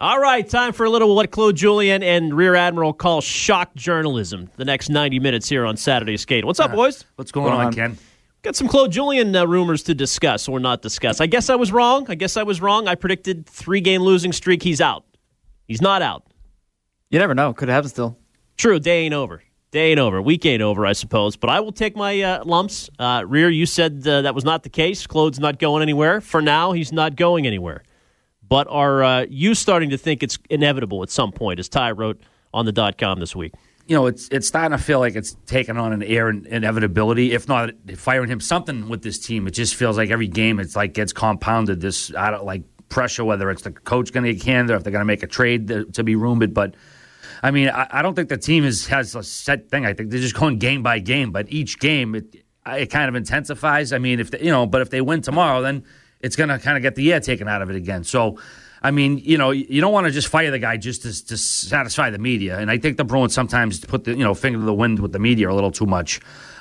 All right, time for a little what Claude Julien and Rear Admiral call shock journalism. The next 90 minutes here on Saturday Skate. What's up, boys? What's going on, Ken? Got some Claude Julien rumors to discuss or not discuss. I guess I was wrong. I predicted 3-game losing streak. He's out. He's not out. You never know. Could happen still. True. Day ain't over. Week ain't over, I suppose. But I will take my lumps. Rear, you said that was not the case. Claude's not going anywhere. For now, he's not going anywhere. But are you starting to think it's inevitable at some point, as Ty wrote on the .com this week? You know, it's starting to feel like it's taken on an air and inevitability. If not firing him, something with this team. It just feels like every game it's like gets compounded. This pressure, whether it's the coach going to get canned or if they're going to make a trade to be rumored. But I mean, I don't think the team has a set thing. I think they're just going game by game. But each game, it kind of intensifies. I mean, if they win tomorrow, then it's going to kind of get the air taken out of it again. So, I mean, you don't want to just fire the guy just to satisfy the media. And I think the Bruins sometimes put the finger to the wind with the media a little too much.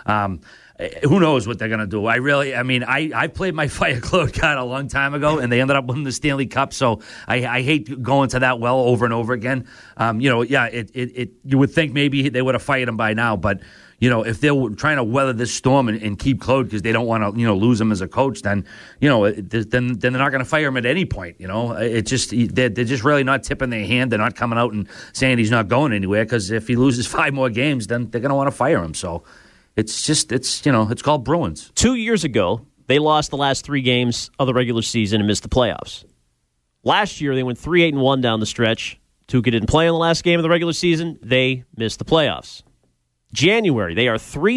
Who knows what they're going to do? I played my fire Claude card a long time ago, and they ended up winning the Stanley Cup. So I hate going to that well over and over again. You would think maybe they would have fired him by now, but if they're trying to weather this storm and keep Claude because they don't want to lose him as a coach, then then they're not going to fire him at any point. They're just really not tipping their hand. They're not coming out and saying he's not going anywhere, because if he loses 5 more games, then they're going to want to fire him. So. It's called Bruins. 2 years ago, they lost the last 3 games of the regular season and missed the playoffs. Last year, they went 3-8-1 down the stretch. Tuukka didn't play in the last game of the regular season. They missed the playoffs. January, they are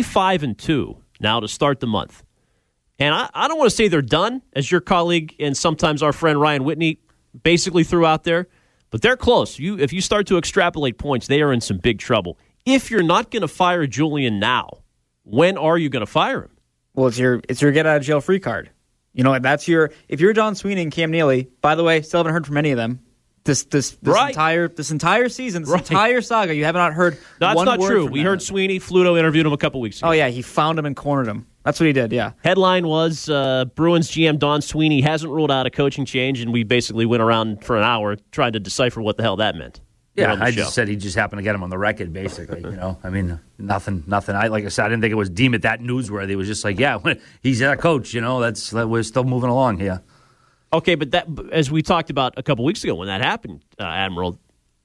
3-5-2 now to start the month. And I don't want to say they're done, as your colleague and sometimes our friend Ryan Whitney basically threw out there, but they're close. If you start to extrapolate points, they are in some big trouble. If you're not going to fire Julien now, when are you going to fire him? Well, it's your get out of jail free card. That's if you're Don Sweeney and Cam Neely. By the way, still haven't heard from any of them. This right. entire season, right. entire saga, you have not heard. That's one not word true. from We them. heard Sweeney. Fluto interviewed him a couple weeks ago. Oh yeah, he found him and cornered him. That's what he did. Yeah. Headline was Bruins GM Don Sweeney hasn't ruled out a coaching change, and we basically went around for an hour trying to decipher what the hell that meant. Yeah, I just said he just happened to get him on the record, basically. Nothing. Like I said, I didn't think it was deemed it that newsworthy. It was just like, yeah, he's our coach. We're still moving along here. Okay, but that, as we talked about a couple weeks ago when that happened, Admiral,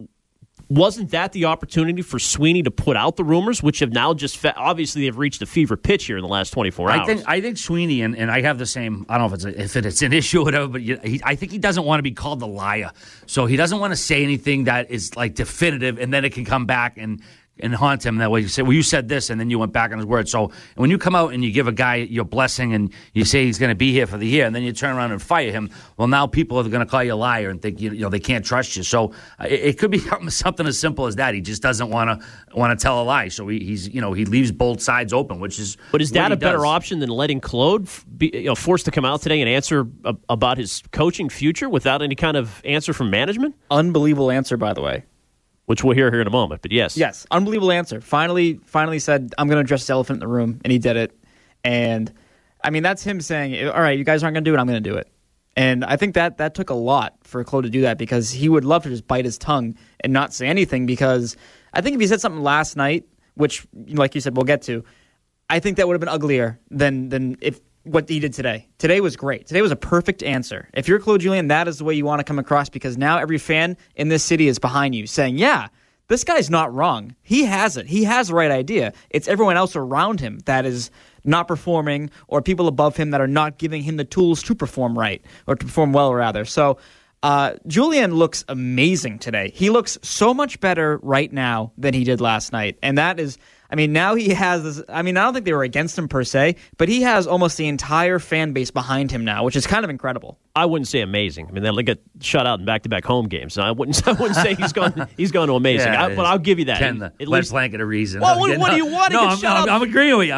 wasn't that the opportunity for Sweeney to put out the rumors, which have now just obviously they've reached a fever pitch here in the last 24 hours? I think Sweeney, and I have the same, I don't know if it's an issue or whatever, but I think he doesn't want to be called the liar. So he doesn't want to say anything that is like definitive, and then it can come back and haunt him that way. You say, well, you said this, and then you went back on his word. So when you come out and you give a guy your blessing and you say he's going to be here for the year, and then you turn around and fire him, well, now people are going to call you a liar and think they can't trust you. So it could be something as simple as that. He just doesn't want to tell a lie. So he leaves both sides open, which is. But is that a better option than letting Claude be forced to come out today and answer about his coaching future without any kind of answer from management? Unbelievable answer, by the way. Which we'll hear here in a moment, but yes. Yes, unbelievable answer. Finally said, I'm going to address the elephant in the room, and he did it. And, I mean, that's him saying, all right, you guys aren't going to do it, I'm going to do it. And I think that took a lot for Claude to do that, because he would love to just bite his tongue and not say anything, because I think if he said something last night, which, like you said, we'll get to, I think that would have been uglier than if what he did today. Today was great. Today was a perfect answer. If you're Claude Julien, that is the way you want to come across, because now every fan in this city is behind you saying, yeah, this guy's not wrong. He has it. He has the right idea. It's everyone else around him that is not performing, or people above him that are not giving him the tools to perform right, or to perform well, rather. So Julien looks amazing today. He looks so much better right now than he did last night. And that is, I mean, now he has this, I mean, I don't think they were against him per se, but he has almost the entire fan base behind him now, which is kind of incredible. I wouldn't say amazing. I mean, they get shut out in back-to-back home games. I wouldn't say he's gone to amazing. Yeah, but I'll give you that. Ken, at least blanket a reason. Well, what do you want to get shut out? I'm agreeing with you.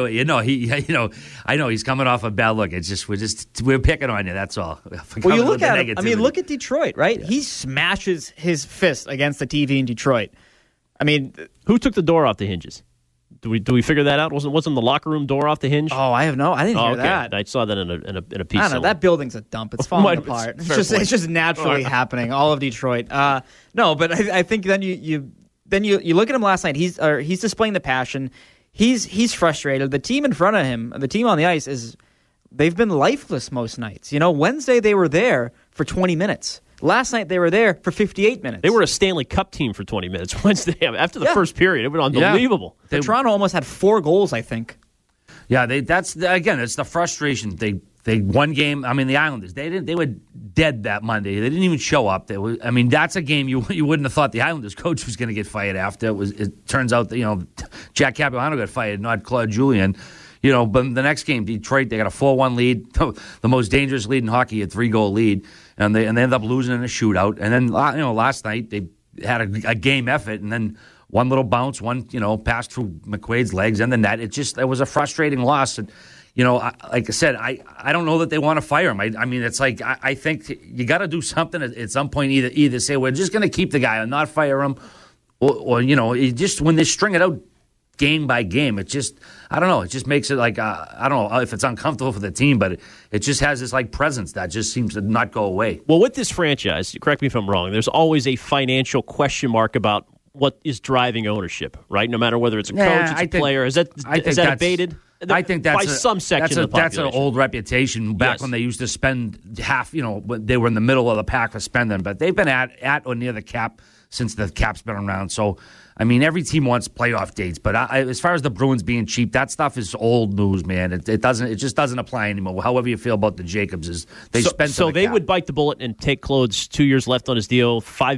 I know he's coming off a bad look. It's just we're picking on you. That's all. Well, you look at him. I mean, look at Detroit, right? Yeah. He smashes his fist against the TV in Detroit. I mean, who took the door off the hinges? Do we figure that out? Wasn't the locker room door off the hinge? Oh, I didn't hear that. I saw that in a piece. I don't know. somewhere. That building's a dump. It's falling apart. It's just naturally happening. All of Detroit. No, but I think then you look at him last night. He's displaying the passion. He's frustrated. The team in front of him, the team on the ice, they've been lifeless most nights. Wednesday they were there for 20 minutes. Last night they were there for 58 minutes. They were a Stanley Cup team for 20 minutes Wednesday. After the first period, it was unbelievable. Yeah. Toronto almost had 4 goals, I think. Yeah, it's the frustration. They won game. I mean, the Islanders, they were dead that Monday. They didn't even show up. That's a game you wouldn't have thought the Islanders coach was going to get fired after. It turns out that Jack Capuano got fired, not Claude Julien. But the next game, Detroit, they got a 4-1 lead, the most dangerous lead in hockey, a 3-goal lead, and they ended up losing in a shootout. And then last night they had a game effort, and then one little bounce, one pass through McQuaid's legs and the net. It was a frustrating loss. And, like I said, I don't know that they want to fire him. I mean, it's like I think you got to do something at some point. Either say we're just going to keep the guy and not fire him, or just when they string it out game by game, it just, I don't know, it just makes it like, I don't know if it's uncomfortable for the team, but it just has this like presence that just seems to not go away. Well, with this franchise, correct me if I'm wrong, there's always a financial question mark about what is driving ownership, right? No matter whether it's a coach, it's a player. Is that abated? I think that's by some section of the population. That's an old reputation back when they used to spend half, when they were in the middle of the pack for spending, but they've been at or near the cap since the cap's been around. So, I mean, every team wants playoff dates, but as far as the Bruins being cheap, that stuff is old news, man. It just doesn't apply anymore. However you feel about the Jacobs, so they would bite the bullet and take Claude's 2 years left on his deal,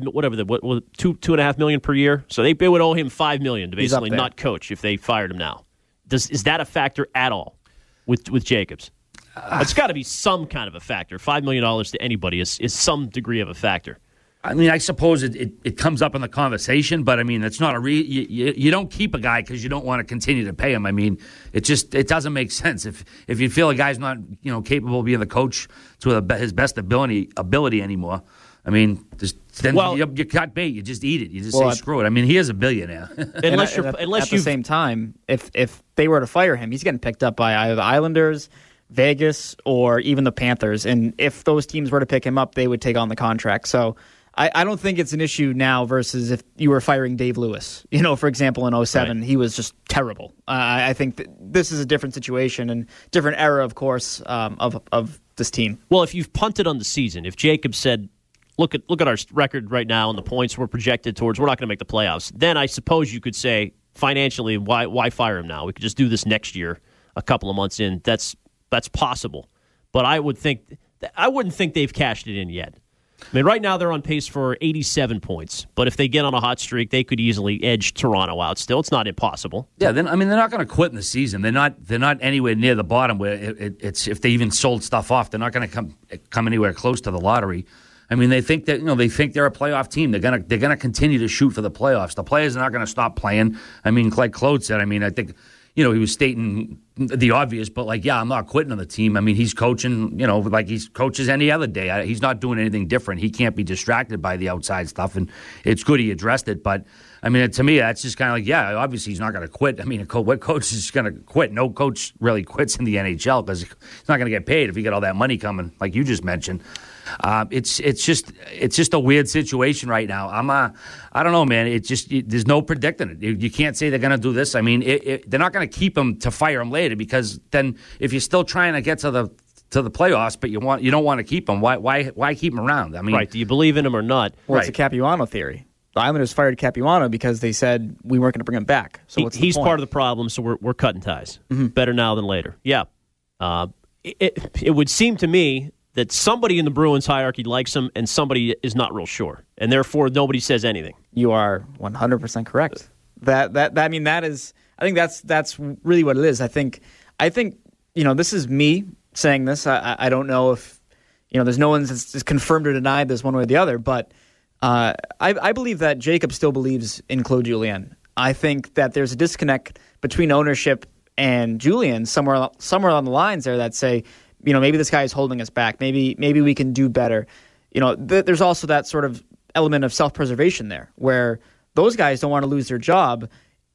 $2.5 million per year. So they would owe him $5 million to basically not coach if they fired him now. Is that a factor at all with Jacobs? It's got to be some kind of a factor. $5 million to anybody is some degree of a factor. I mean, I suppose it comes up in the conversation, but I mean, it's not you don't keep a guy because you don't want to continue to pay him. I mean, it doesn't make sense if you feel a guy's not capable of being the coach to his best ability anymore. I mean, you cut bait, you just eat it, you just say screw it. I mean, he is a billionaire. At the same time, if they were to fire him, he's getting picked up by either the Islanders, Vegas, or even the Panthers. And if those teams were to pick him up, they would take on the contract. So I don't think it's an issue now versus if you were firing Dave Lewis. For example, in 2007, he was just terrible. I think this is a different situation and different era, of course, of this team. Well, if you've punted on the season, if Jacob said, look at our record right now and the points we're projected towards, we're not going to make the playoffs, then I suppose you could say, financially, why fire him now? We could just do this next year, a couple of months in. That's possible. But I wouldn't think they've cashed it in yet. I mean, right now they're on pace for 87 points, but if they get on a hot streak, they could easily edge Toronto out. Still, it's not impossible. Yeah, they're not going to quit in the season. They're not anywhere near the bottom where it's if they even sold stuff off, they're not going to come anywhere close to the lottery. I mean, they think that they're a playoff team. They're gonna continue to shoot for the playoffs. The players are not going to stop playing. I mean, like Claude said. I mean, I think he was stating the obvious, but I'm not quitting on the team. I mean, he's coaching, like he coaches any other day. He's not doing anything different. He can't be distracted by the outside stuff, and it's good he addressed it. But, I mean, to me, that's just kind of like, obviously he's not going to quit. I mean, what coach is going to quit? No coach really quits in the NHL because he's not going to get paid if you get all that money coming, like you just mentioned. It's just a weird situation right now. I don't know, man. There's no predicting it. You can't say they're going to do this. I mean, they're not going to keep him to fire him later because then if you're still trying to get to the playoffs, but you don't want to keep him, why keep him around? I mean, right? Do you believe in him or not? Well, it's a Capuano theory. The Islanders fired Capuano because they said we weren't going to bring him back. So he's part of the problem. So we're cutting ties. Mm-hmm. Better now than later. Yeah. It would seem to me that somebody in the Bruins hierarchy likes him and somebody is not real sure, and therefore nobody says anything. You are 100% correct. I think that's really what it is. I think this is me saying this. I don't know if there's no one that's confirmed or denied this one way or the other, but I believe that Jacob still believes in Claude Julien. I think that there's a disconnect between ownership and Julien somewhere on the lines there that say, maybe this guy is holding us back. Maybe we can do better. There's also that sort of element of self-preservation there where those guys don't want to lose their job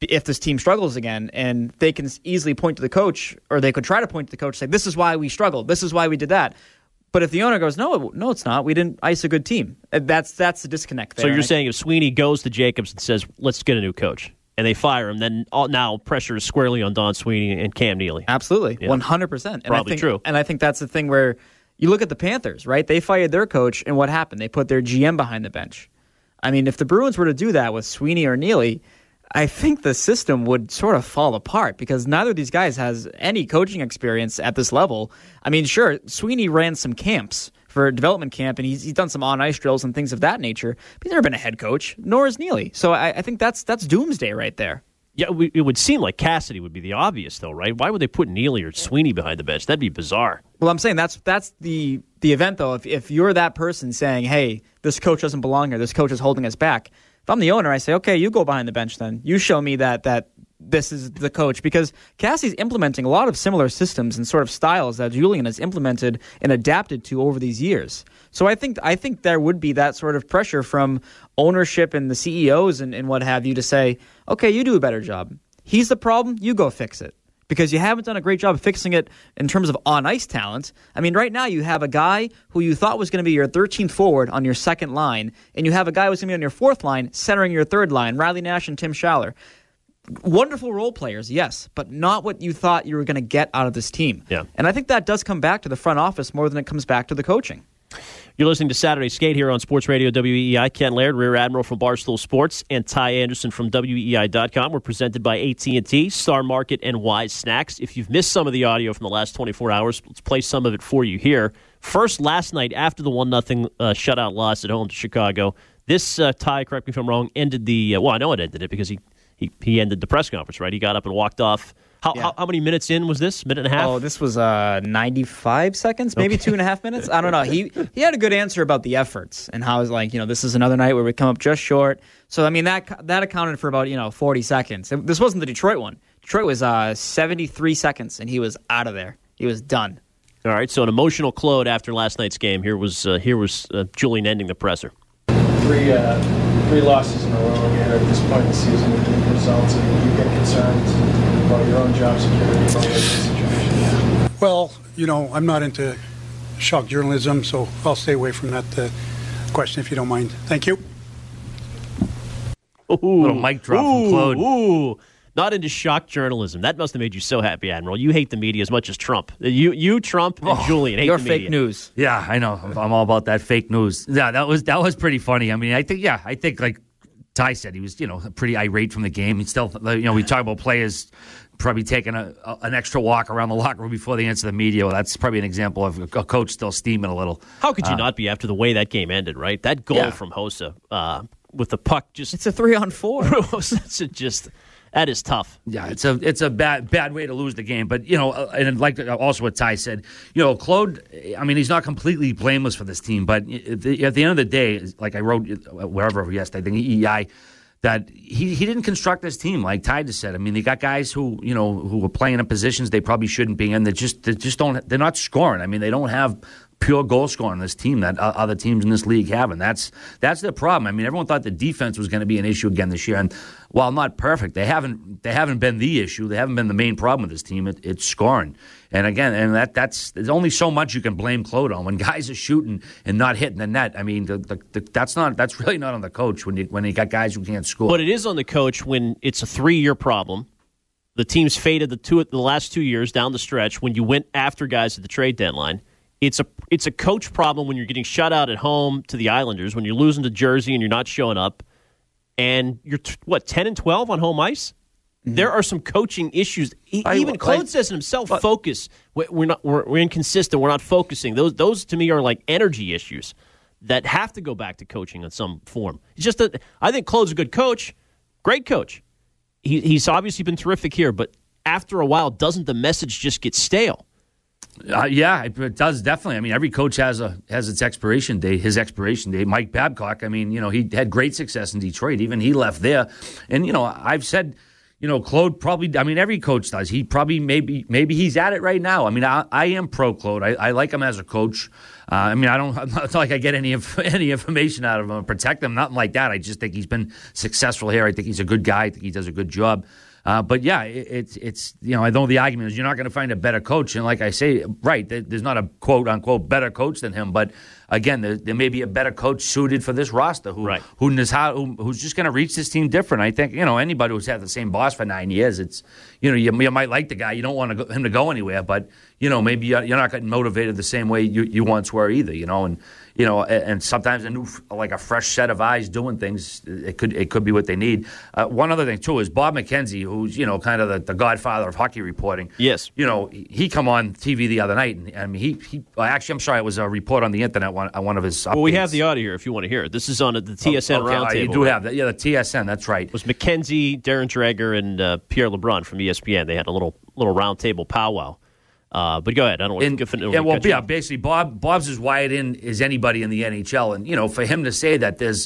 if this team struggles again, and they can easily point to the coach, or they could try to point to the coach, say, this is why we struggled, this is why we did that. But if the owner goes, no, it's not, we didn't ice a good team, that's the disconnect there. So you're saying if Sweeney goes to Jacobs and says, let's get a new coach, and they fire him, then now pressure is squarely on Don Sweeney and Cam Neely. Absolutely, Yeah. 100%. Probably true. And I think that's the thing where you look at the Panthers, right? They fired their coach, and what happened? They put their GM behind the bench. I mean, if the Bruins were to do that with Sweeney or Neely, I think the system would sort of fall apart because neither of these guys has any coaching experience at this level. I mean, sure, Sweeney ran some camps for a development camp, and he's done some on-ice drills and things of that nature, but he's never been a head coach, nor is Neely. So I think that's doomsday right there. Yeah, it would seem like Cassidy would be the obvious, though, right? Why would they put Neely or Sweeney behind the bench? That'd be bizarre. Well, I'm saying that's the event, though. If you're that person saying, hey, this coach doesn't belong here, this coach is holding us back, if I'm the owner, I say, okay, you go behind the bench then. You show me that this is the coach. Because Cassie's implementing a lot of similar systems and sort of styles that Julian has implemented and adapted to over these years. So I think there would be that sort of pressure from ownership and the CEOs and what have you to say, okay, you do a better job. He's the problem, you go fix it. Because you haven't done a great job of fixing it in terms of on-ice talent. I mean, right now you have a guy who you thought was going to be your 13th forward on your second line, and you have a guy who's going to be on your fourth line, centering your third line, Riley Nash and Tim Schaller. Wonderful role players, yes, but not what you thought you were going to get out of this team. Yeah. And I think that does come back to the front office more than it comes back to the coaching. You're listening to Saturday Skate here on Sports Radio WEEI. Ken Laird, Rear Admiral from Barstool Sports, and Ty Anderson from WEEI.com. We're presented by AT&T, Star Market, and Wise Snacks. If you've missed some of the audio from the last 24 hours, let's play some of it for you here. First, last night, after the 1-0 shutout loss at home to Chicago, this, Ty, correct me if I'm wrong, ended the I know it ended it because he ended the press conference, right? He got up and walked off. How many minutes in was this? Minute and a half? Oh, this was 95 seconds, maybe 2.5 minutes. I don't know. He had a good answer about the efforts and how it's like, this is another night where we come up just short. So, I mean, that accounted for about, 40 seconds. This wasn't the Detroit one. Detroit was 73 seconds, and he was out of there. He was done. All right, so an emotional Claude after last night's game. Here was Julian ending the presser. Three losses in a row here at this point in the season with the results. And you get concerned about your own job security, about the situation. Well, I'm not into shock journalism, so I'll stay away from that question if you don't mind. Thank you. Little mic drop from Claude. Ooh. Not into shock journalism. That must have made you so happy, Admiral. You hate the media as much as Trump. You Trump, and Julian hate the media. Your fake news. Yeah, I know. I'm all about that fake news. Yeah, that was pretty funny. I mean, I think like Ty said, he was pretty irate from the game. He still, we talk about players probably taking an extra walk around the locker room before they answer the media. Well, that's probably an example of a coach still steaming a little. How could you not be after the way that game ended? Right, that goal from Hossa with the puck just—it's a 3-on-4. That is tough. Yeah, it's a bad way to lose the game. But and like also what Ty said, Claude. I mean, he's not completely blameless for this team. But at the end of the day, like I wrote wherever yesterday, I think EEI, that he didn't construct this team like Ty just said. I mean, they got guys who were playing in positions they probably shouldn't be in. They're they're not scoring. I mean, they don't have pure goal scoring on this team that other teams in this league have, and that's the problem. I mean, everyone thought the defense was going to be an issue again this year, and while not perfect, they haven't been the issue. They haven't been the main problem with this team. It's scoring, and again, that's there's only so much you can blame Claude on when guys are shooting and not hitting the net. I mean, that's really not on the coach when you got guys who can't score. But it is on the coach when it's a 3-year problem. The team's faded the last 2 years down the stretch when you went after guys at the trade deadline. It's a coach problem when you're getting shut out at home to the Islanders, when you're losing to Jersey and you're not showing up, and you're 10-12 on home ice. Mm-hmm. There are some coaching issues. Even Claude says it himself. Focus. We're inconsistent. We're not focusing. Those to me are like energy issues that have to go back to coaching in some form. It's just that I think Claude's a good coach, great coach. He's obviously been terrific here, but after a while, doesn't the message just get stale? Yeah, it does definitely. I mean, every coach has its expiration date. His expiration date. Mike Babcock. I mean, he had great success in Detroit. Even he left there, and I've said, Claude probably, I mean, every coach does. He probably, maybe he's at it right now. I mean, I am pro Claude. I like him as a coach. I mean, it's not like I get any information out of him or protect him, nothing like that. I just think he's been successful here. I think he's a good guy. I think he does a good job. But yeah, it's I know the argument is you're not going to find a better coach, and like I say, right, there's not a quote unquote better coach than him, but again, there may be a better coach suited for this roster who's just going to reach this team different. I think anybody who's had the same boss for 9 years, it's you might like the guy, you don't want him to go anywhere, but maybe you're not getting motivated the same way you once were either, and sometimes a fresh set of eyes doing things, it could be what they need. One other thing too is Bob McKenzie, who's kind of the godfather of hockey reporting. Yes, he come on TV the other night, and I mean he actually, I'm sorry, it was a report on the internet on one of his updates. Well, we have the audio here if you want to hear it. This is on the TSN roundtable. You do have that, yeah, the TSN. That's right. It was McKenzie, Darren Dreger, and Pierre LeBrun from ESPN. They had a little roundtable powwow. But go ahead. I don't want to basically, Bob's as wired in as anybody in the NHL, and for him to say that there's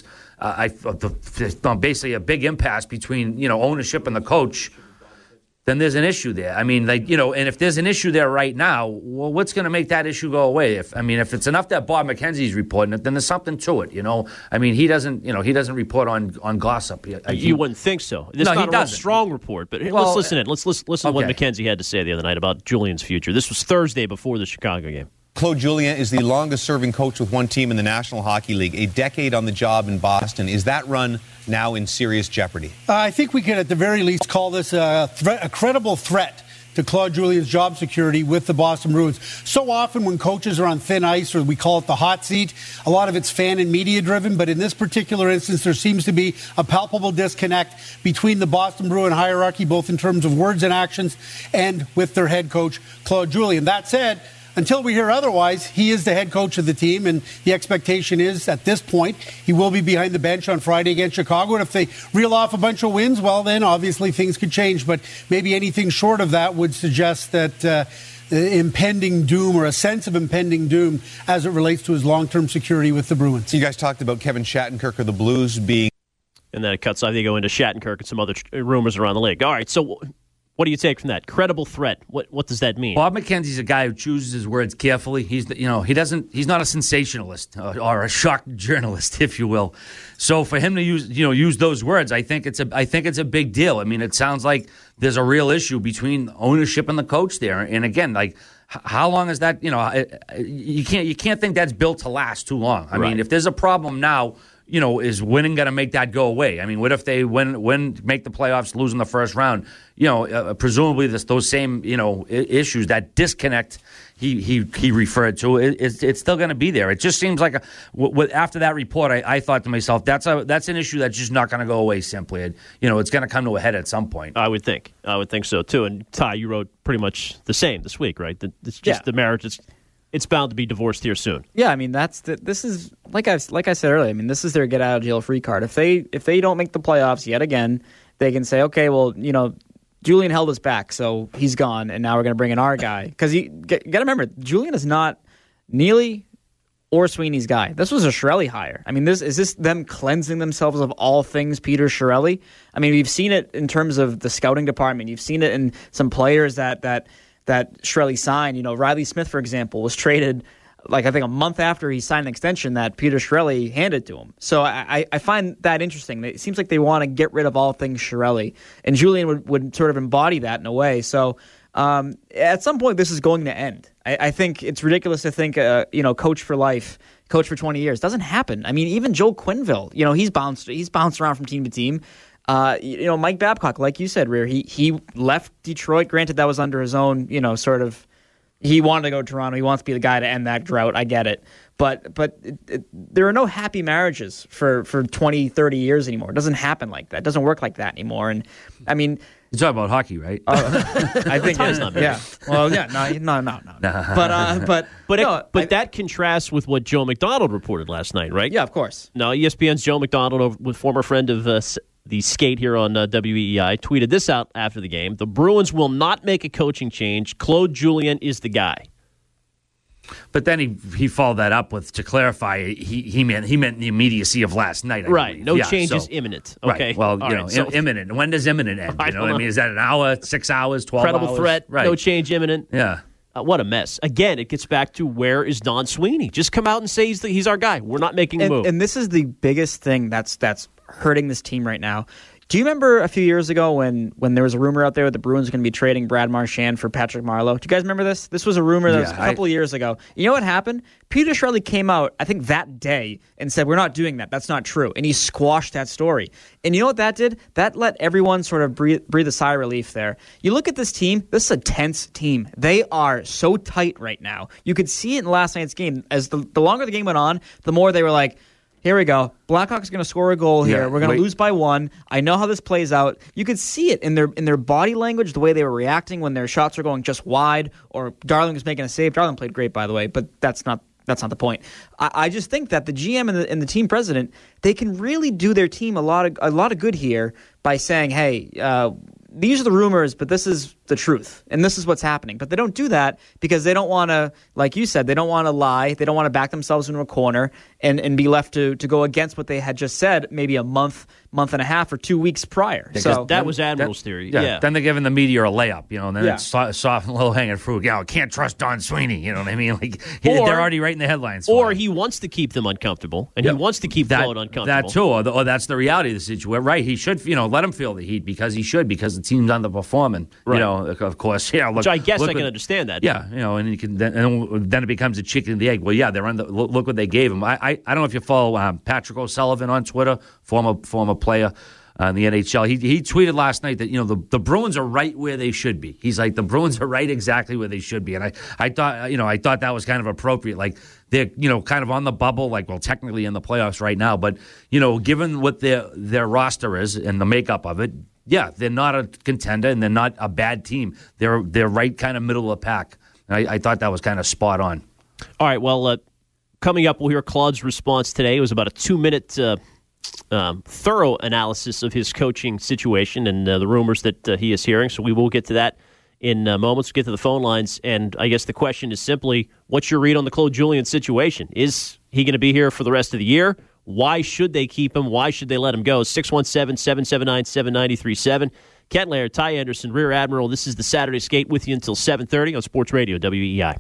basically a big impasse between ownership and the coach, then there's an issue there. I mean, and if there's an issue there right now, well, what's going to make that issue go away? If it's enough that Bob McKenzie's reporting it, then there's something to it. I mean, he doesn't report on gossip. You wouldn't think so. It's not a strong report, but let's listen in. Let's listen to what McKenzie had to say the other night about Julien's future. This was Thursday before the Chicago game. Claude Julien is the longest-serving coach with one team in the National Hockey League, a decade on the job in Boston. Is that run now in serious jeopardy? I think we can, at the very least, call this a credible threat to Claude Julien's job security with the Boston Bruins. So often when coaches are on thin ice, or we call it the hot seat, a lot of it's fan and media-driven, but in this particular instance, there seems to be a palpable disconnect between the Boston Bruin hierarchy, both in terms of words and actions, and with their head coach, Claude Julien. That said, until we hear otherwise, he is the head coach of the team, and the expectation is, at this point, he will be behind the bench on Friday against Chicago. And if they reel off a bunch of wins, well, then obviously things could change. But maybe anything short of that would suggest that impending doom, or a sense of impending doom, as it relates to his long-term security with the Bruins. You guys talked about Kevin Shattenkirk of the Blues being... And then it cuts off. They go into Shattenkirk and some other rumors around the league. All right, so... What do you take from that? Credible threat. What does that mean? Bob McKenzie's a guy who chooses his words carefully. He's not a sensationalist or a shock journalist, if you will. So for him to use those words, I think it's a big deal. I mean, it sounds like there's a real issue between ownership and the coach there. And again, how long is that? You can't think that's built to last too long. I mean, if there's a problem now, is winning going to make that go away? I mean, what if they make the playoffs, lose in the first round? Presumably those same issues, that disconnect he referred to, it's still going to be there. It just seems like after that report, I thought to myself, that's an issue that's just not going to go away simply. It's going to come to a head at some point. I would think so too. And Ty, you wrote pretty much the same this week, right? It's just the marriage. It's bound to be divorced here soon. Yeah, I mean this is like I said earlier. I mean, this is their get out of jail free card. If they don't make the playoffs yet again, they can say, okay, well, Julien held us back, so he's gone, and now we're going to bring in our guy. Because you got to remember, Julien is not Neely or Sweeney's guy. This was a Chiarelli hire. I mean, is this them cleansing themselves of all things Peter Chiarelli? I mean, we've seen it in terms of the scouting department. You've seen it in some players that Chiarelli signed. Riley Smith, for example, was traded I think a month after he signed an extension that Peter Chiarelli handed to him. So I find that interesting. It seems like they want to get rid of all things Chiarelli, and Julien would sort of embody that in a way. So at some point, this is going to end. I think it's ridiculous to think, coach for life, coach for 20 years. Doesn't happen. I mean, even Joe Quenneville, he's bounced around from team to team. Mike Babcock, like you said, Rear, he left Detroit. Granted, that was under his own, sort of. He wanted to go to Toronto. He wants to be the guy to end that drought. I get it. But there are no happy marriages for 20, 30 years anymore. It doesn't happen like that. It doesn't work like that anymore. And, I mean... You're talking about hockey, right? I think Ty's not married. Yeah. Well, yeah. No. But that contrasts with what Joe McDonald reported last night, right? Yeah, of course. Now, ESPN's Joe McDonald, with former friend of the skate here on WEEI, tweeted this out after the game. The Bruins will not make a coaching change. Claude Julien is the guy. But then he followed that up with, to clarify, he meant the immediacy of last night. I Right. believe. No change is imminent. Okay. Right. Well, All right, so imminent. When does imminent end? I You know don't what I know. mean? Is that an hour, 6 hours, 12 credible hours? threat. Right. No change imminent. Yeah. What a mess. Again, it gets back to where is Don Sweeney? Just come out and say he's our guy. We're not making a move. And this is the biggest thing that's hurting this team right now. Do you remember a few years ago when there was a rumor out there that the Bruins were going to be trading Brad Marchand for Patrick Marleau? Do you guys remember this? This was a rumor that was a couple of years ago. You know what happened? Peter Chiarelli came out, I think that day, and said, we're not doing that. That's not true. And he squashed that story. And you know what that did? That let everyone sort of breathe a sigh of relief there. You look at this team, this is a tense team. They are so tight right now. You could see it in last night's game. As the longer the game went on, the more they were like, here we go. Blackhawks going to score a goal here. We're going to lose by 1. I know how this plays out. You could see it in their body language, the way they were reacting when their shots were going just wide, or Darling was making a save. Darling played great, by the way, but that's not the point. I just think that the GM and the team president, they can really do their team a lot of good here by saying, hey, these are the rumors, but this is the truth, and this is what's happening. But they don't do that because they don't want to, like you said, they don't want to lie. They don't want to back themselves into a corner and be left to go against what they had just said maybe a month and a half, or 2 weeks prior. So that was Admiral's theory. Yeah. Then they're giving the media a layup, and then Yeah. it's soft and low-hanging fruit. Yeah, I can't trust Don Sweeney, you know what I mean? Like, they're already writing the headlines. Or he wants to keep them uncomfortable, and he wants to keep Claude uncomfortable. That too, or that's the reality of the situation. Right, he should, let him feel the heat because the team's underperforming. Right. Of course, yeah. Look, Which I guess I can what, understand that. Yeah, and you can then it becomes a chicken and the egg. Well, yeah, they're under. Look what they gave him. I don't know if you follow Patrick O'Sullivan on Twitter, former player in the NHL. He tweeted last night that the Bruins are right where they should be. He's like, the Bruins are right exactly where they should be, and I thought that was kind of appropriate. Like, they're kind of on the bubble, like, well, technically in the playoffs right now, but given what their roster is and the makeup of it. Yeah, they're not a contender, and they're not a bad team. They're right kind of middle of the pack. I thought that was kind of spot on. All right, well, coming up, we'll hear Claude's response today. It was about a 2-minute thorough analysis of his coaching situation and the rumors that he is hearing, so we will get to that in moments. We'll get to the phone lines, and I guess the question is simply, what's your read on the Claude Julien situation? Is he going to be here for the rest of the year? Why should they keep him? Why should they let him go? 617-779-7937. Kent Laird, Ty Anderson, Rear Admiral. This is the Saturday Skate with you until 7:30 on Sports Radio WEEI.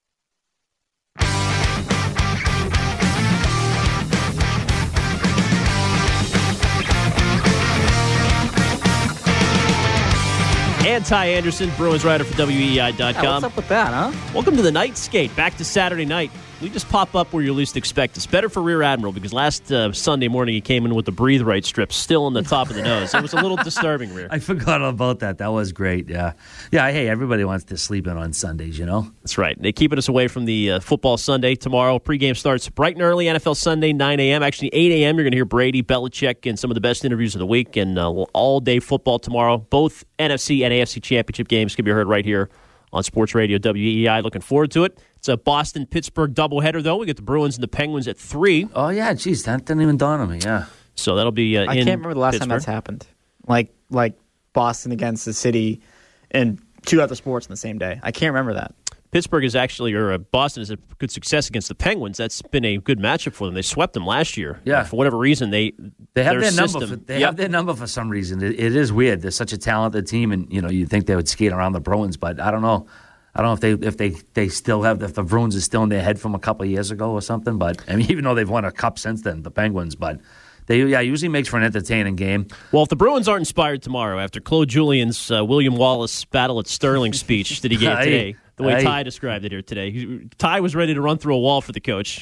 And Ty Anderson, Bruins writer for WEEI.com. Yeah, what's up with that, huh? Welcome to the Night Skate. Back to Saturday night. We just pop up where you least expect us. Better for Rear Admiral because last Sunday morning he came in with the Breathe Right strip still on the top of the nose. It was a little disturbing, Rear. I forgot about that. That was great. Yeah. Hey, everybody wants to sleep in on Sundays, That's right. They're keeping us away from the football Sunday tomorrow. Pregame starts bright and early. NFL Sunday, 9 a.m. Actually, 8 a.m. You're going to hear Brady, Belichick, and some of the best interviews of the week. And all-day football tomorrow. Both NFC and AFC championship games can be heard right here on Sports Radio WEEI. Looking forward to it. It's a Boston-Pittsburgh doubleheader, though. We get the Bruins and the Penguins at 3. Oh, yeah. Geez, that didn't even dawn on me. Yeah. So that'll be I can't remember the last Pittsburgh. time that's happened. Like Boston against the City and 2 other sports in the same day. I can't remember that. Pittsburgh is actually, or Boston is a good success against the Penguins. That's been a good matchup for them. They swept them last year. Yeah. For whatever reason, they have their system, number. They have their number for some reason. It is weird. They're such a talented team, and you'd think they would skate around the Bruins, but I don't know. I don't know if they still have, if the Bruins is still in their head from a couple of years ago or something. But I mean, even though they've won a cup since then, the Penguins, but they usually makes for an entertaining game. Well, if the Bruins aren't inspired tomorrow after Claude Julien's William Wallace battle at Sterling speech that he gave today, the way Ty described it here today, Ty was ready to run through a wall for the coach.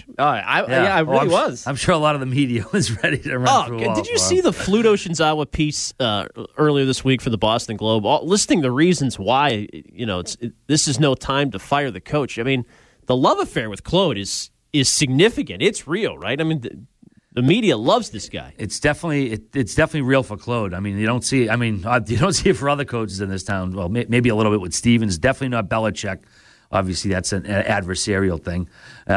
I really was. I'm sure a lot of the media was ready to run through a wall. Did you see the Fluto Shinzawa piece earlier this week for the Boston Globe, listing the reasons why this is no time to fire the coach? I mean, the love affair with Claude is significant. It's real, right? I mean, the media loves this guy. It's definitely real for Claude. I mean, you don't see it for other coaches in this town. Well, maybe a little bit with Stevens. Definitely not Belichick. Obviously, that's an adversarial thing.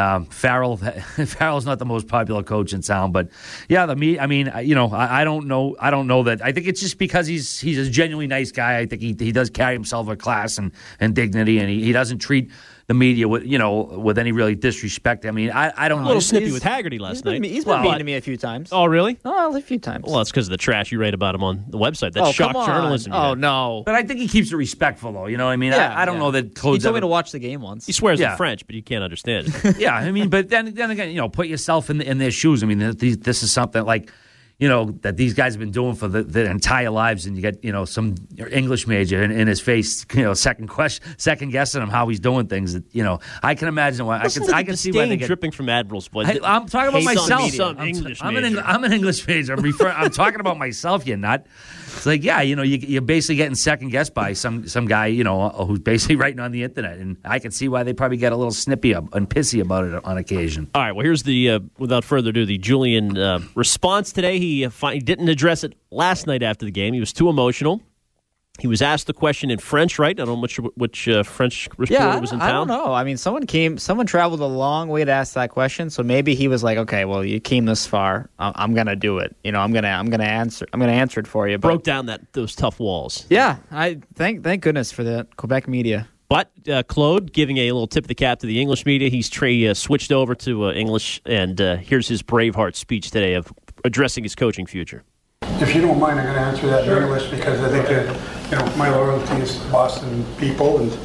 Farrell's not the most popular coach in town, but yeah, I don't know that. I think it's just because he's a genuinely nice guy. I think he does carry himself with class and dignity, and he doesn't treat the media with any really disrespect. I mean, I don't A know. little snippy with Haggerty last night. He's been mean to me a few times. Oh, really? Oh, a few times. Well, that's because of the trash you write about him on the website. That shock journalism. Oh, no. But I think he keeps it respectful, though. You know what I mean? Yeah, I don't know that Claude's He told me ever- to watch the game once. He swears Yeah. in French, but you can't understand it. Yeah, I mean, but then again, put yourself in their shoes. I mean, this is something like, that these guys have been doing for their entire lives, and you get, some English major in his face, second guessing him how he's doing things. I can imagine why. I can see why they get dripping from Admiral's blood. Hey, I'm talking about Hates on myself. some English I'm major. an English major. I'm talking about myself. You nut. It's like, yeah, you're basically getting second guessed by some guy, who's basically writing on the internet, and I can see why they probably get a little snippy and pissy about it on occasion. All right, well, here's the, without further ado, the Julian response today. He didn't address it last night after the game. He was too emotional. He was asked the question in French, right? I don't know which French reporter was in town. I don't know. I mean, someone traveled a long way to ask that question, so maybe he was like, okay, well, you came this far. I'm going to do it. I'm going to answer it for you. But, Broke down those tough walls. Yeah, I thank goodness for the Quebec media. But Claude giving a little tip of the cap to the English media. He's switched over to English, and here's his Braveheart speech today of addressing his coaching future. If you don't mind, I'm going to answer that in English because I think that my loyalty is to Boston people, and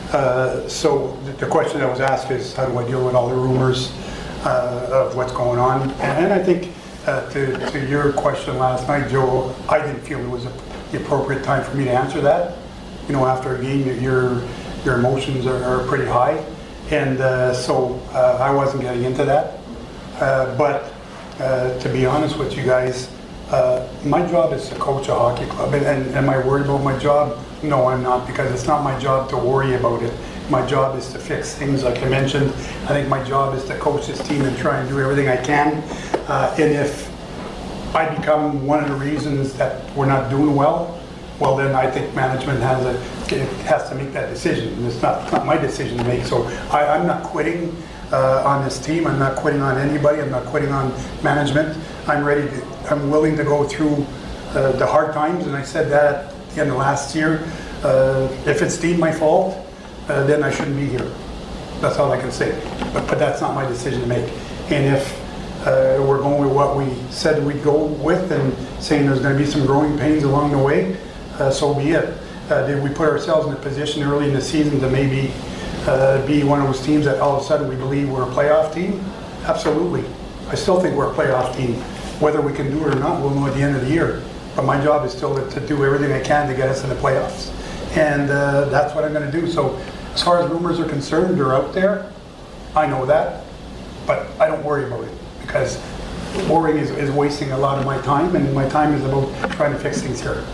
so the question that was asked is how do I deal with all the rumors of what's going on? And I think to your question last night, Joe, I didn't feel it was the appropriate time for me to answer that. After a game, your emotions are pretty high, and so I wasn't getting into that. But to be honest with you guys, my job is to coach a hockey club, and am I worried about my job? No, I'm not, because it's not my job to worry about it. My job is to fix things, like I mentioned. I think my job is to coach this team and try and do everything I can. And if I become one of the reasons that we're not doing well, well, then I think management has to make that decision. It's not my decision to make. So I'm not quitting on this team. I'm not quitting on anybody. I'm not quitting on management. I'm willing to go through the hard times, and I said that at the end of last year. If it's deemed my fault, then I shouldn't be here. That's all I can say. But that's not my decision to make. And if we're going with what we said we'd go with, and saying there's going to be some growing pains along the way, so be it. Did we put ourselves in a position early in the season to maybe be one of those teams that all of a sudden we believe we're a playoff team? Absolutely. I still think we're a playoff team. Whether we can do it or not, we'll know at the end of the year. But my job is still to do everything I can to get us in the playoffs. And that's what I'm going to do. So as far as rumors are concerned, they're out there. I know that. But I don't worry about it, because worrying is wasting a lot of my time, and my time is about trying to fix things here.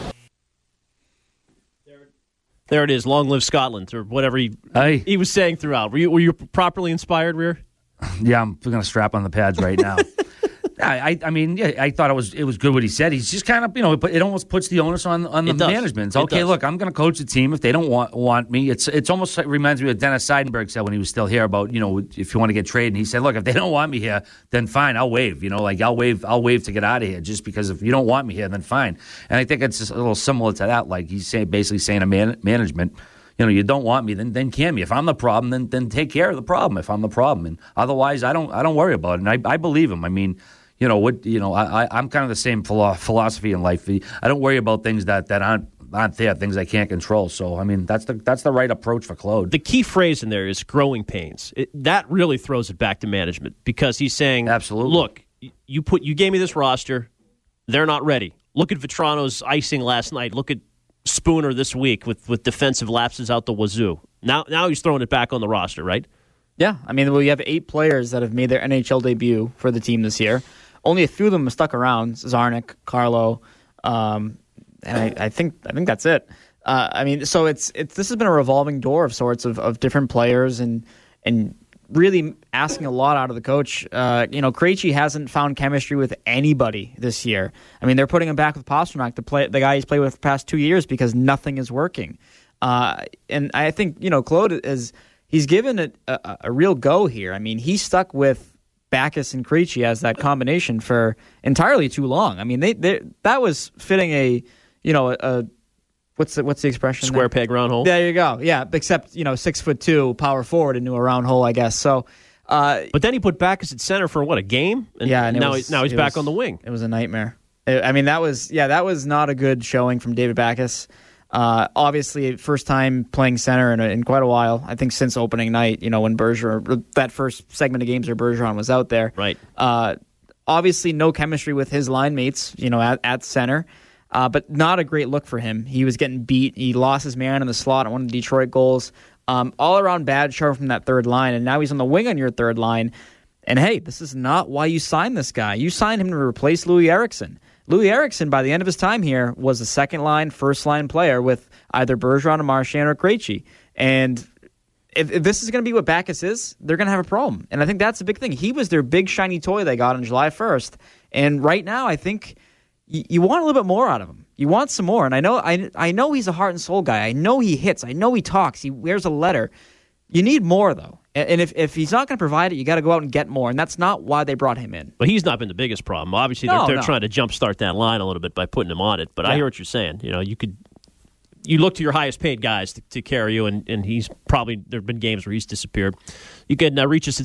There it is. Long live Scotland, or whatever he was saying throughout. Were you properly inspired, Rear? Yeah, I'm going to strap on the pads right now. I mean, yeah, I thought it was good what he said. He's just kind of, it almost puts the onus on the management. It's okay, look, I'm going to coach the team. If they don't want me, it's almost like, reminds me of what Dennis Seidenberg said when he was still here about, if you want to get traded. And he said, look, if they don't want me here, then fine, I'll waive. I'll waive to get out of here, just because if you don't want me here, then fine. And I think it's just a little similar to that. Like he's basically saying to management, you don't want me, then can me. If I'm the problem, then take care of the problem. If I'm the problem, and otherwise, I don't worry about it. And I believe him. I mean, I'm kind of the same philosophy in life. I don't worry about things that aren't there, things I can't control. So, I mean, that's the right approach for Claude. The key phrase in there is growing pains. That really throws it back to management, because he's saying, absolutely, look, you gave me this roster. They're not ready. Look at Vetrano's icing last night. Look at Spooner this week with defensive lapses out the wazoo. Now he's throwing it back on the roster, right? Yeah, I mean, we have 8 players that have made their NHL debut for the team this year. Only a few of them have stuck around: Zarnik, Carlo, and I think that's it. I mean, so this has been a revolving door of sorts of different players and really asking a lot out of the coach. Krejci hasn't found chemistry with anybody this year. I mean, they're putting him back with Pasternak, the guy he's played with the past 2 years, because nothing is working. And I think Claude he's given it a real go here. I mean, he's stuck with Backes and Krejci as that combination for entirely too long. I mean, that was fitting a What's the expression? Square there? peg, round hole. There you go. Yeah, except 6'2" power forward into a round hole, I guess. So, but then he put Backes at center for a game? And yeah, and now he's back on the wing. It was a nightmare. I mean, that was not a good showing from David Backes. Obviously, first time playing center in quite a while. I think since opening night, when that first segment of games where Bergeron was out there. Right. Obviously, no chemistry with his line mates, at center. But not a great look for him. He was getting beat. He lost his man in the slot on one of the Detroit goals. All around bad show from that third line, and now he's on the wing on your third line. And hey, this is not why you signed this guy. You signed him to replace Louis Eriksson. Louis Eriksson, by the end of his time here, was a second-line, first-line player with either Bergeron, or Marchand, or Krejci. And if this is going to be what Backes is, they're going to have a problem. And I think that's a big thing. He was their big, shiny toy they got on July 1st. And right now, I think you want a little bit more out of him. You want some more. And I know he's a heart and soul guy. I know he hits. I know he talks. He wears a letter. You need more, though. And if he's not going to provide it, you got to go out and get more. And that's not why they brought him in. But he's not been the biggest problem. Obviously, they're trying to jumpstart that line a little bit by putting him on it. But I hear what you're saying. You look to your highest paid guys to carry you, and he's probably, there have been games where he's disappeared. You can reach us at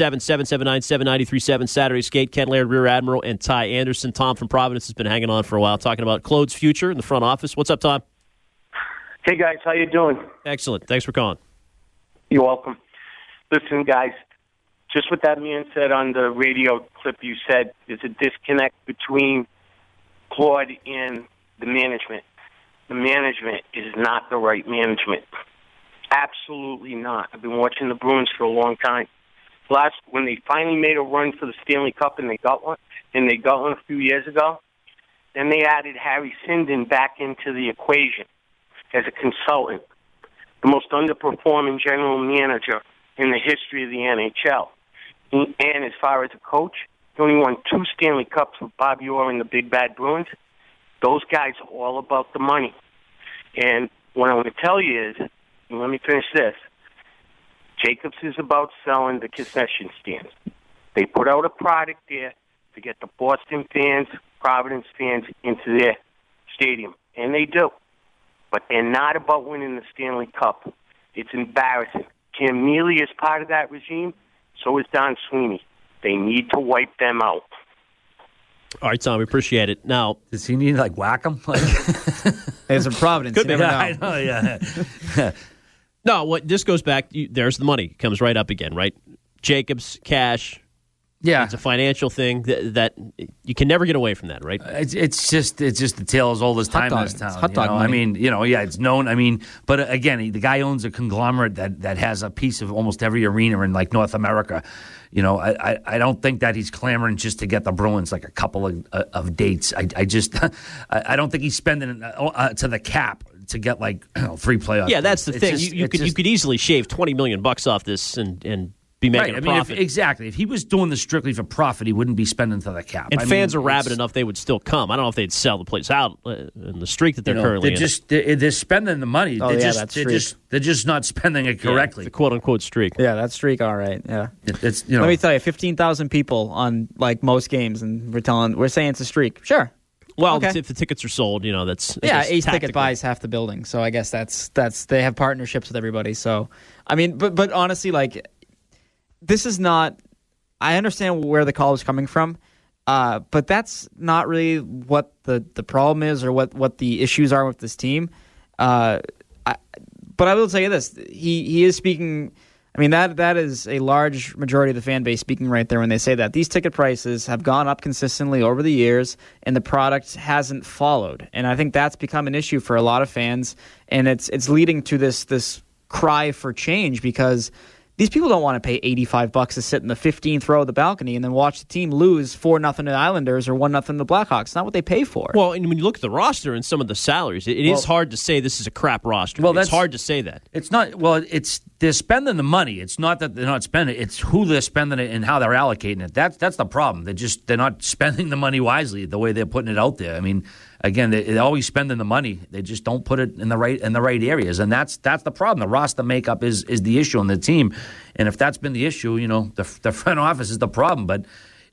617-779-7937, Saturday Skate. Ken Laird, Rear Admiral, and Ty Anderson. Tom from Providence has been hanging on for a while, talking about Claude's future in the front office. What's up, Tom? Hey, guys. How you doing? Excellent. Thanks for calling. You're welcome. Listen, guys, just what that man said on the radio clip you said, there's a disconnect between Claude and the management. The management is not the right management. Absolutely not. I've been watching the Bruins for a long time. When they finally made a run for the Stanley Cup and they got one a few years ago, then they added Harry Sinden back into the equation as a consultant, the most underperforming general manager in the history of the NHL. And as far as a coach, he only won 2 Stanley Cups with Bobby Orr and the Big Bad Bruins. Those guys are all about the money. And what I want to tell you is, and let me finish this, Jacobs is about selling the concession stands. They put out a product there to get the Boston fans, Providence fans into their stadium. And they do. But they're not about winning the Stanley Cup. It's embarrassing. Cam Neely is part of that regime. So is Don Sweeney. They need to wipe them out. All right, Tom, we appreciate it. Now, does he need to whack him? There's a Providence. Could be. You never know. I know, yeah. No, what this goes back. There's the money comes right up again, right? Jacobs, cash. Yeah, it's a financial thing that you can never get away from that, right? It's just the tale as old as time in this town. Hot dog money. I mean, it's known. I mean, but again, the guy owns a conglomerate that has a piece of almost every arena in like North America. I don't think that he's clamoring just to get the Bruins like a couple of dates. I don't think he's spending to the cap to get like 3 playoffs. Yeah, that's the thing. You could easily shave $20 million off this and be making a profit. Exactly. If he was doing this strictly for profit, he wouldn't be spending to the cap. And fans are rabid enough; they would still come. I don't know if they'd sell the place out in the streak that they're currently in. They're spending the money. They're just not spending it correctly. The quote unquote streak. Yeah, that streak. All right. Yeah. Let me tell you, 15,000 people on like most games, and we're saying it's a streak. Sure. Well, if the tickets are sold, that's Ace Ticket buys half the building, so I guess that's they have partnerships with everybody. So I mean, but honestly, like. This is not – I understand where the call is coming from, but that's not really what the problem is or what the issues are with this team. But I will tell you this. He is speaking – I mean, that is a large majority of the fan base speaking right there when they say that. These ticket prices have gone up consistently over the years, and the product hasn't followed. And I think that's become an issue for a lot of fans, and it's leading to this cry for change because – these people don't want to pay $85 to sit in the 15th row of the balcony and then watch the team lose 4-0 to the Islanders or 1-0 to the Blackhawks. It's not what they pay for. Well, and when you look at the roster and some of the salaries, it is hard to say this is a crap roster. Well, it's hard to say that. It's not. Well, they're spending the money. It's not that they're not spending it. It's who they're spending it and how they're allocating it. That's the problem. They're not spending the money wisely the way they're putting it out there. I mean, again, they're always spending the money. They just don't put it in the right areas, and that's the problem. The roster makeup is the issue on the team, and if that's been the issue, the front office is the problem. But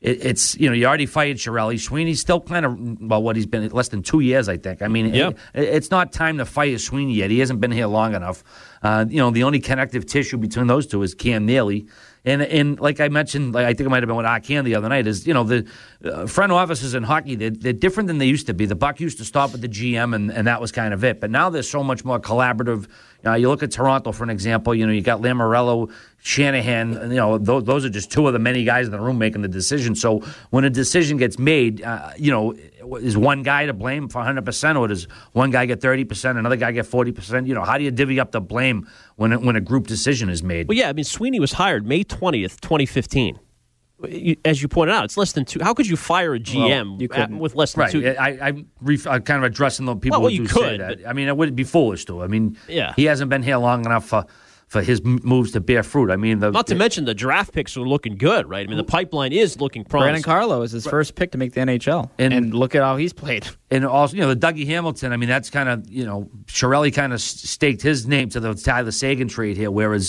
it's you already fired Chiarelli. Sweeney's still kind of what he's been less than 2 years, I think. I mean, it's not time to fire Sweeney yet. He hasn't been here long enough. The only connective tissue between those two is Cam Neely. And like I mentioned, I think it might have been with Arcan the other night, is, the front offices in hockey, they're different than they used to be. The buck used to stop with the GM, and that was kind of it. But now there's so much more collaborative. You look at Toronto, for an example, you got Lamoriello, Shanahan, those are just two of the many guys in the room making the decision. So when a decision gets made, is one guy to blame for 100%, or does one guy get 30%, another guy get 40%? How do you divvy up the blame when a group decision is made? Well, yeah, I mean, Sweeney was hired May 20th, 2015. As you pointed out, it's less than two. How could you fire a GM with less than two? I'm kind of addressing the people who say that. I mean, it would be foolish to. I mean, he hasn't been here long enough for his moves to bear fruit. I mean, not to mention the draft picks are looking good, right? I mean, the pipeline is looking promising. Brandon Carlo is his first pick to make the NHL, and look at how he's played. And also, the Dougie Hamilton. I mean, that's kind of Chiarelli kind of staked his name to the Tyler Seguin trade here, whereas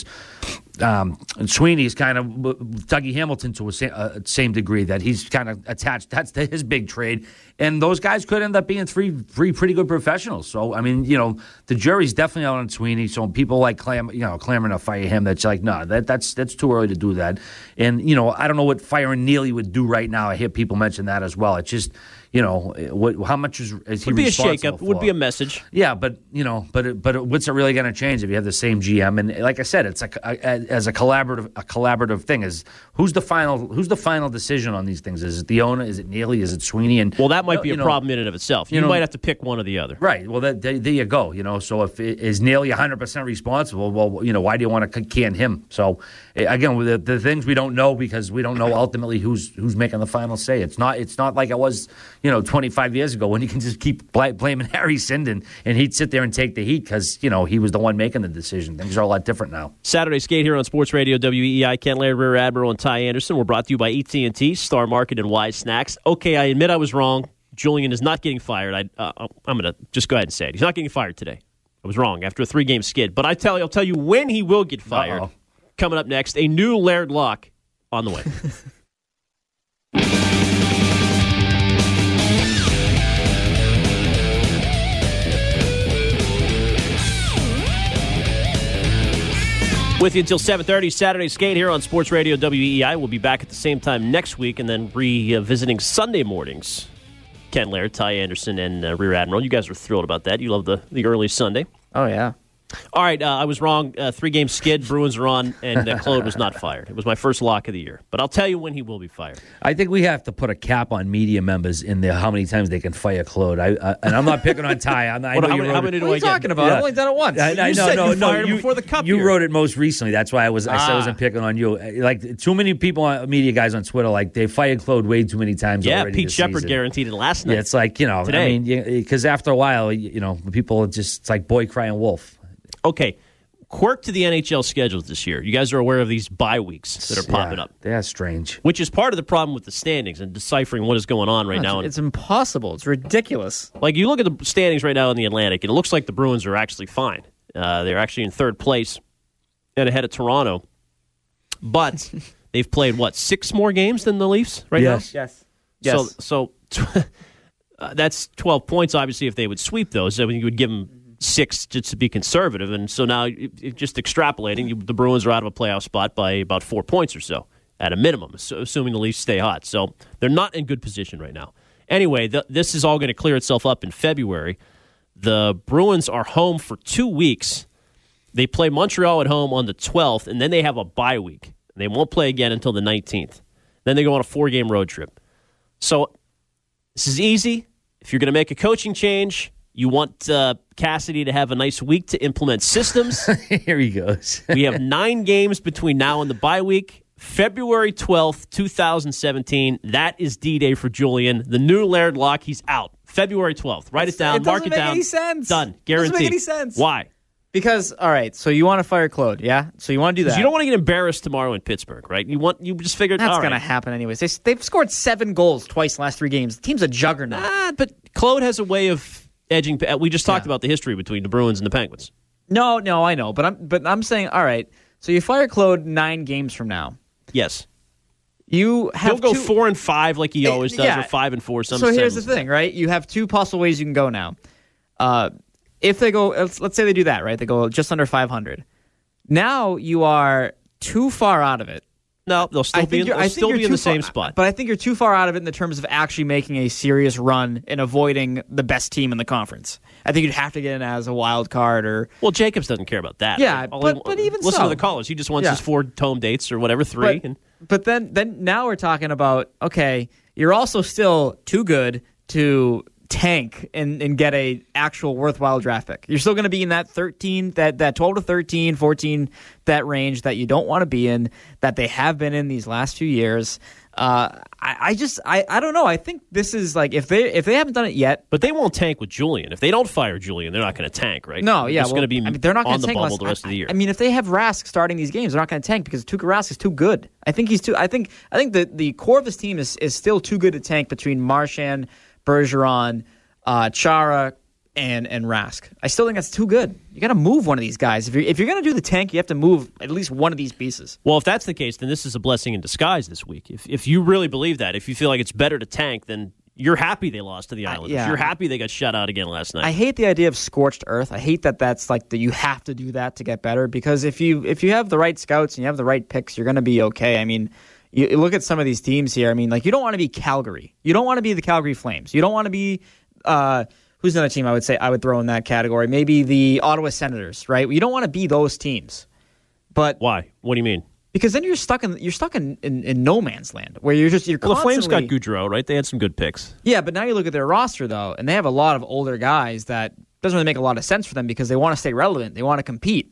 Sweeney's kind of Dougie Hamilton to a same degree that he's kind of attached. That's his big trade, and those guys could end up being three pretty good professionals. So I mean, the jury's definitely out on Sweeney. So people like clamoring to fire him, that's like, no, that's too early to do that. And I don't know what firing Neely would do right now. I hear people mention that as well. It's just. How much is he responsible for? Would be a shakeup. Would be a message. Yeah, but what's it really going to change if you have the same GM? And like I said, it's as a collaborative thing. Is who's the final decision on these things? Is it the owner? Is it Neely? Is it Sweeney? And that might be a problem in and of itself. You might have to pick one or the other. Right. Well, there you go. So if is Neely 100% responsible? Well, why do you want to can him? So again, the things we don't know because we don't know ultimately who's making the final say. It's not like it was. 25 years ago when you can just keep blaming Harry Sinden and he'd sit there and take the heat because, he was the one making the decision. Things are a lot different now. Saturday Skate here on Sports Radio WEEI. Ken Laird, Rear Admiral, and Ty Anderson. We're brought to you by AT&T, Star Market, and Wise Snacks. Okay, I admit I was wrong. Julian is not getting fired. I'm going to just go ahead and say it. He's not getting fired today. I was wrong after a 3-game skid. But I'll tell you when he will get fired. Uh-oh. Coming up next, a new Laird lock on the way. With you until 7:30, Saturday Skate here on Sports Radio WEEI. We'll be back at the same time next week and then revisiting Sunday mornings. Ken Laird, Ty Anderson, and Rear Admiral. You guys are thrilled about that. You love the early Sunday. Oh, yeah. All right, I was wrong. 3-game skid, Bruins are on, and Claude was not fired. It was my first lock of the year. But I'll tell you when he will be fired. I think we have to put a cap on media members in there, how many times they can fire Claude. And I'm not picking on Ty. How many do I get? What are you talking about? I've only done it once. You before the Cup You year. wrote it most recently. That's why I said I wasn't picking on you. Like, too many people, media guys on Twitter, like, they fired Claude way too many times already. Yeah, Pete Shepard guaranteed it last night. Yeah, it's like, today. I mean, because after a while, people are just, it's like boy crying wolf. Okay. Quirk to the NHL schedules this year. You guys are aware of these bye weeks that are popping up. They're strange. Which is part of the problem with the standings and deciphering what is going on right now. It's impossible. It's ridiculous. Like, you look at the standings right now in the Atlantic, and it looks like the Bruins are actually fine. They're actually in third place and ahead of Toronto. But they've played, 6 more games than the Leafs right now? Yes. So that's 12 points, obviously, if they would sweep those. I mean, you would give them 6 just to be conservative, and so now just extrapolating, the Bruins are out of a playoff spot by about 4 points or so at a minimum, assuming the Leafs stay hot. So they're not in good position right now. Anyway, this is all going to clear itself up in February. The Bruins are home for 2 weeks. They play Montreal at home on the 12th, and then they have a bye week. They won't play again until the 19th. Then they go on a 4-game road trip. So this is easy. If you're going to make a coaching change, you want Cassidy to have a nice week to implement systems. Here he goes. We have 9 games between now and the bye week. February 12th, 2017. That is D-Day for Julian. The new Laird lock, he's out. February 12th. Write it down. Mark it down. It doesn't make any sense. Done. Guaranteed. It doesn't make any sense. Why? Because, all right, so you want to fire Claude, yeah? So you want to do that. You don't want to get embarrassed tomorrow in Pittsburgh, right? You just figured that's going to happen anyways. They've scored 7 goals twice in the last 3 games. The team's a juggernaut. But Claude has a way of edging. We just talked about the history between the Bruins and the Penguins. No, I know, but I'm saying, all right. So you fire Claude 9 games from now. Yes. You have He'll go 4-5 like he always does, yeah. or 5-4. So here's the thing, right? You have two possible ways you can go now. If they go, let's say they do that, right? They go just under 500. Now you are too far out of it. No, they'll still be in the same spot. But I think you're too far out of it in the terms of actually making a serious run and avoiding the best team in the conference. I think you'd have to get in as a wild card or. Well, Jacobs doesn't care about that. Yeah, but even listen so. to the callers. He just wants his 4 home dates or whatever, 3. But then now we're talking about, okay, you're also still too good to tank and get a actual worthwhile draft pick. You're still going to be in that 13, that 12 to 13, 14, that range that you don't want to be in, that they have been in these last few years. I don't know. I think this is like if they haven't done it yet, but they won't tank with Julian. If they don't fire Julian, they're not going to tank, right? No, yeah, they're going to be they're not on gonna the tank bubble the rest of the year. I mean, if they have Rask starting these games, they're not going to tank because Tuukka Rask is too good. I think he's too. I think the core of this team is still too good to tank between Marchand, Bergeron, Chara, and Rask. I still think that's too good. You got to move one of these guys. If you're going to do the tank, you have to move at least one of these pieces. Well, if that's the case, then this is a blessing in disguise this week. If you really believe that, if you feel like it's better to tank, then you're happy they lost to the Islanders. You're happy they got shut out again last night. I hate the idea of scorched earth. I hate that's like you have to do that to get better, because if you have the right scouts and you have the right picks, you're going to be okay. I mean, you look at some of these teams here. I mean, like, you don't want to be Calgary. You don't want to be the Calgary Flames. You don't want to be who's another team I would throw in that category? Maybe the Ottawa Senators, right? You don't want to be those teams. But why? What do you mean? Because then you're stuck in no man's land where you're constantly. Well, the Flames got Gaudreau, right? They had some good picks. Yeah, but now you look at their roster though, and they have a lot of older guys that doesn't really make a lot of sense for them because they want to stay relevant. They want to compete.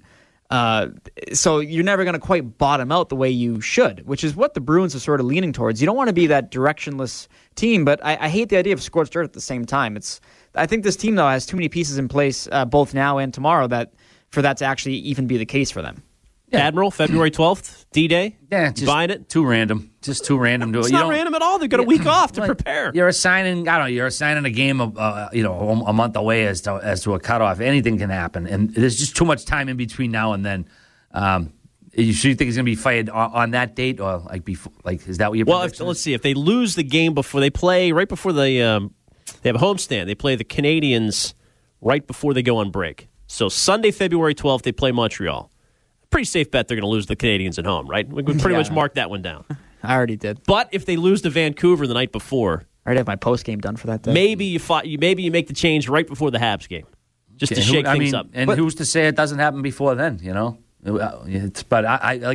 So you're never going to quite bottom out the way you should, which is what the Bruins are sort of leaning towards. You don't want to be that directionless team, but I hate the idea of scorched earth at the same time. I think this team, though, has too many pieces in place both now and tomorrow for that to actually even be the case for them. Yeah. Admiral, February 12th, D-Day? Yeah, just buying it? Too random. Just too random to it. It's not random at all. They've got a week off to prepare. You're assigning a game of a month away as to a cutoff. Anything can happen, and there's just too much time in between now and then. You think he's going to be fired on that date, or like before? Like, is that what you're? Well, let's see. If they lose the game before they play, right before they have a homestand, they play the Canadians right before they go on break. So Sunday, February 12th, they play Montreal. Pretty safe bet they're going to lose the Canadians at home, right? We pretty much marked that one down. I already did. But if they lose to Vancouver the night before, I already have my post game done for that day. Maybe you make the change right before the Habs game, just to shake things up. And who's to say it doesn't happen before then? You know. But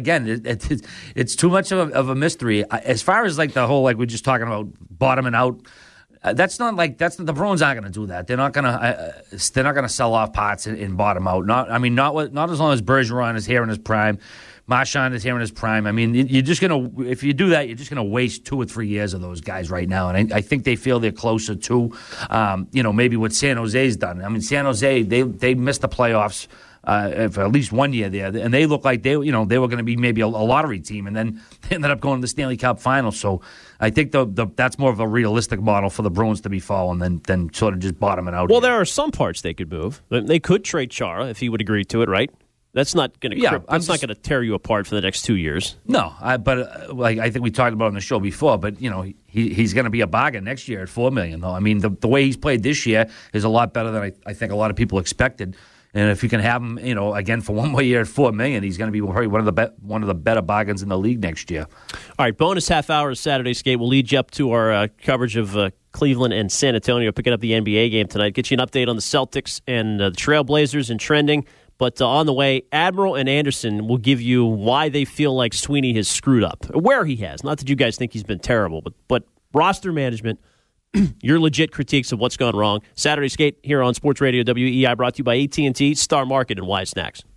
it's too much of a mystery as far as like the whole, like we're just talking about bottoming out. The Bruins aren't going to do that. They're not going to sell off pots and bottom out. Not as long as Bergeron is here in his prime, Marchand is here in his prime. I mean, you're just going to, if you do that, you're just going to waste 2 or 3 years of those guys right now. And I think they feel they're closer to, maybe what San Jose's done. I mean, San Jose, they missed the playoffs for at least 1 year there, and they looked like they were going to be maybe a lottery team, and then they ended up going to the Stanley Cup Final. So I think that's more of a realistic model for the Bruins to be following than sort of just bottoming out. Well, there are some parts they could move. They could trade Chara if he would agree to it, right? That's not going to not going to tear you apart for the next 2 years. No, but I think we talked about it on the show before. But he's going to be a bargain next year at $4 million. Though I mean, the way he's played this year is a lot better than I think a lot of people expected. And if you can have him, again for one more year at $4 million, he's going to be probably one of the better bargains in the league next year. All right, bonus half hour of Saturday Skate will lead you up to our coverage of Cleveland and San Antonio, picking up the NBA game tonight. Get you an update on the Celtics and the Trailblazers and trending. But on the way, Admiral and Anderson will give you why they feel like Sweeney has screwed up, where he has. Not that you guys think he's been terrible, but roster management. Your legit critiques of what's gone wrong. Saturday Skate here on Sports Radio WEI, brought to you by AT&T, Star Market, and Wise Snacks.